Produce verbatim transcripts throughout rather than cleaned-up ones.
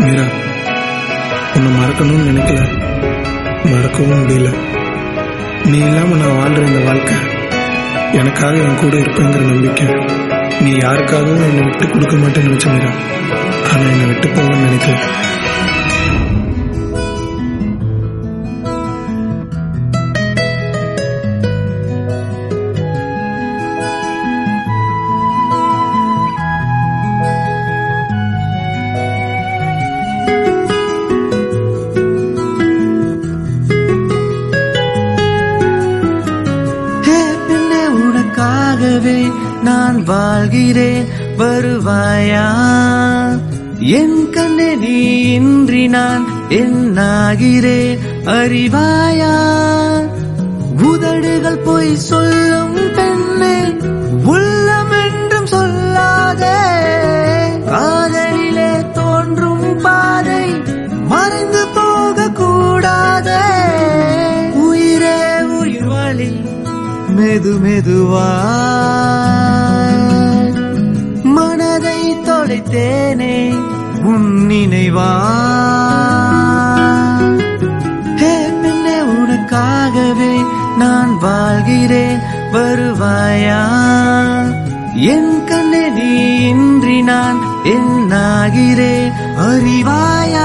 மீரா, உன்னை மறக்கணும்னு நினைக்கல, மறக்கவும் முடியல. நீ இல்லாம நான் வாழ்ற இந்த வாழ்க்கை எனக்காக என் கூட இருப்பேங்கிற நம்பிக்கை. நீ யாருக்காகவும் என்னை விட்டு கொடுக்க மாட்டேன்னு நினைச்ச மீரா, ஆனா என்னை விட்டு போவேன்னு நினைக்கல. நான் வாழ்கிறேன், வருவாயா? என் கண்ணே நீ இன்றி நான் என்னாகிறேன், அறிவாயா? உதடுகள் போய் சொல்லும் பெண்ணே, உள்ளம் என்றும் சொல்லாதே. காதலிலே தோன்றும் பாதை மறைந்து போக கூடாதே. உயிரே உயிர் வழி மெது மெதுவா மனதை தொலைத்தேனே உன் நினைவா. ஹே பெண்ணே, உனக்காகவே நான் வாழ்கிறேன், வருவாயா? என் கண்ணே நீ இன்றி நான் என்னாகிறேன், அறிவாயா?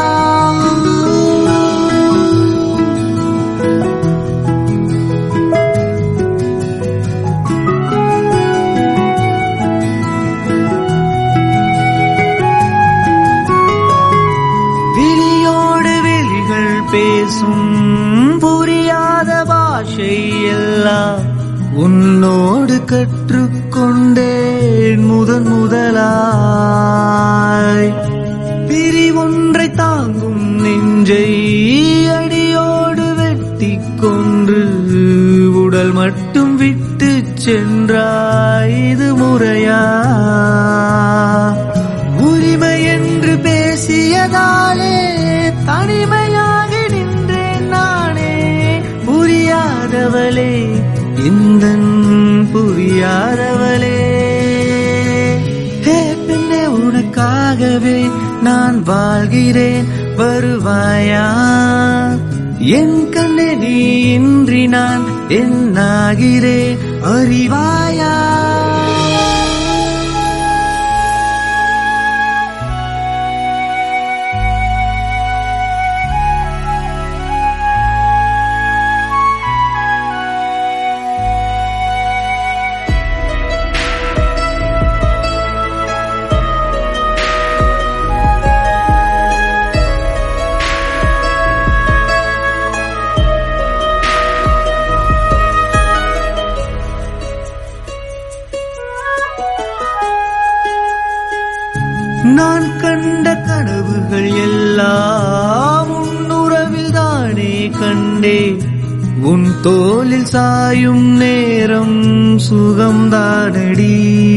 பேசும் புரியாத பாஷை எல்லாம் உன்னோடு கற்றுக்கொண்டேன் முதன் முதலாய். பிரிவொன்றை தாங்கும் நெஞ்சை அடியோடு வெட்டி கொன்று உடல் மட்டும் விட்டு சென்றாய், இது முறையா? உரிமை என்று பேசியதாலே தனிமையாக நின்றேன் நானே. புரியாதவளே, இந்தன் புரியாதவளே. ஹே பெண்ணே, உனக்காகவே நான் வாழ்கிறேன், வருவாயா? என் கண்ணே நீ இன்றி நான் என்னாகிறேன், அறிவாயா? நான் கண்ட கனவுகள் எல்லாம் உன்னுறவில் தானே கண்டேன். உன் தோளில் சாயும் நேரம் சுகம்தானடி.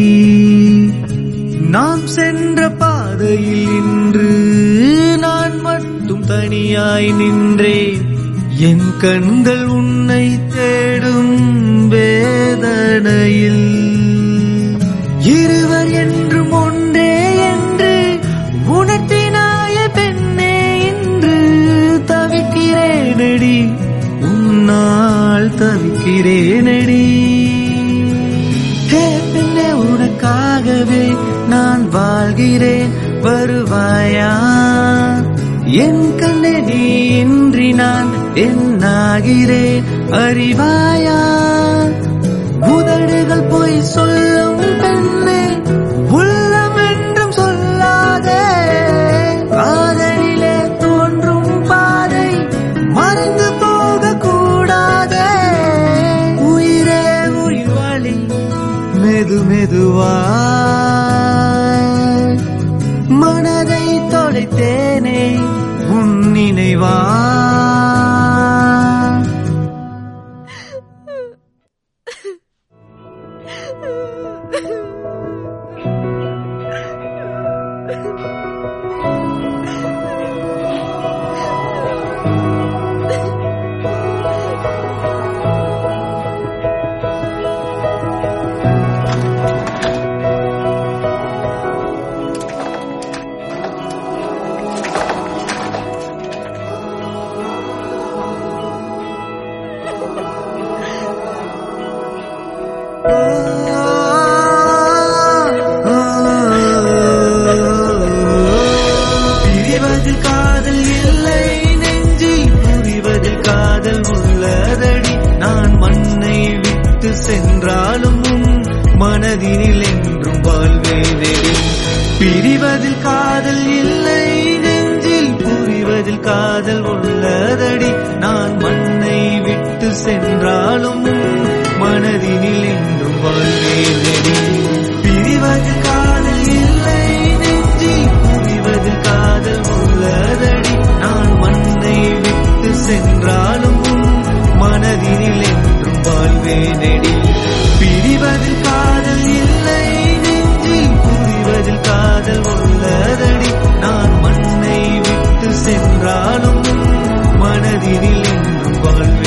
நாம் சென்ற பாதையில் இன்று நான் மட்டும் தனியாய் நின்றேன். என் கண்கள் உன்னை தேடும் வேதனையில். இருவர் என்றும் ஒன்றே என்று உணர்த்தினாய பெண்ணே, இன்று தவிக்கிறேனடி, உன்னால் தவிக்கிறேனடி. ஹே பெண்ணே, உனக்காகவே நான் வாழ்கிறேன், வருவாயா? என் கண்ணே நீ இன்றி நான் என்னாகிறேன், அறிவாயா? உதடுகள் போய் சொல்லும் பெண்ணே, உள்ளம் என்றும் சொல்லாதே. காதலிலே தோன்றும் பாதை மறைந்து போக கூடாதே. உயிரே உயிர் வழி மெது மெதுவா மனதை தொலைத்தேனே உன் நினைவா. பிரிவதில் காதல் இல்லை நெஞ்சில் புரிவதில் காதல் உள்ளதடி நான் மண்ணை விட்டு சென்றாலும் மனதினில் என்றும் வாழ்வேனடி பிரிவதில் காதல் இல்லை நெஞ்சில் புரிவதில் காதல் உள்ளதடி நான் மண்ணை விட்டு சென்றாலும் மனதினில் என்றும் வாழ்வேனடி பிரிவதில் காதல் இல்லை நெஞ்சில் புரிவதில் காதல் உள்ளதடி நான் மண்ணை விட்டு சென்றாலும் மனதினில் என்றும் வாழ்வேனடி